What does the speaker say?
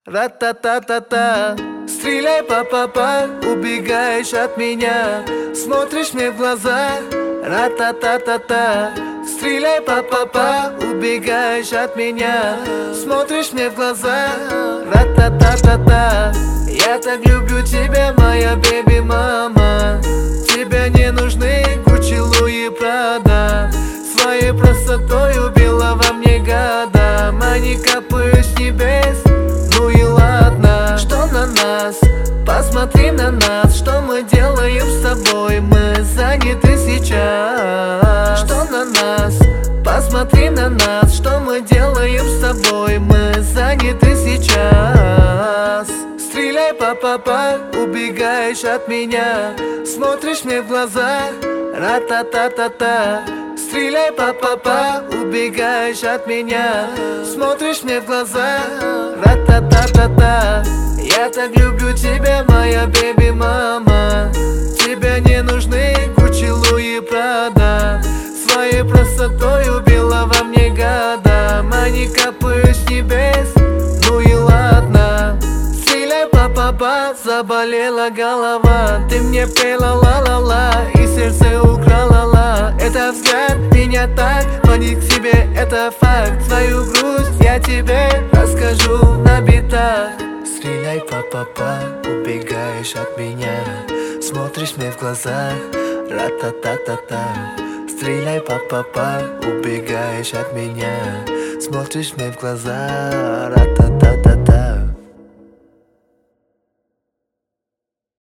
Ра-та-та-та-та. Стреляй, па-па-па, убегаешь от меня, смотришь мне в глаза. Ра-та-та-та-та. Стреляй, па-па-па, убегаешь от меня, смотришь мне в глаза. Ра-та-та-та-та. Я так люблю тебя, моя бэби-мама. Тебе не нужны Гуччи, Луи, Прада. Своей красотой убила во мне гада. Мани капаю с небес, ну и ладно. Что на нас? Посмотри на нас. Что мы делаем с тобой? Мы заняты сейчас. Что на нас? Посмотри на нас. Что мы делаем с тобой? Мы заняты сейчас. Стреляй, па-па-па, убегаешь от меня, смотришь мне в глаза. Ра-та-та-та-та. Стреляй, па-па-па, убегаешь от меня, смотришь мне в глаза. Ра-та-та-та-та. Я так люблю тебя, моя бэби-мама. Тебе не нужны Гуччи, Луи, Прада. Своей красотой убила во мне гада. Мани капаю с небес, ну и ладно. Стреляй, па-па-па, заболела голова. Ты мне пела ла-ла-ла и сердце украла ла. Это взгляд меня так манит к себе, это факт. Свою грусть я тебе расскажу на битах. Стреляй, па-па-па, убегаешь от меня, смотришь мне в глаза. Ра-та-та-та-та. Стреляй, па-па-па, убегаешь от меня, смотришь мне в глаза. Ра-та-та-та-та.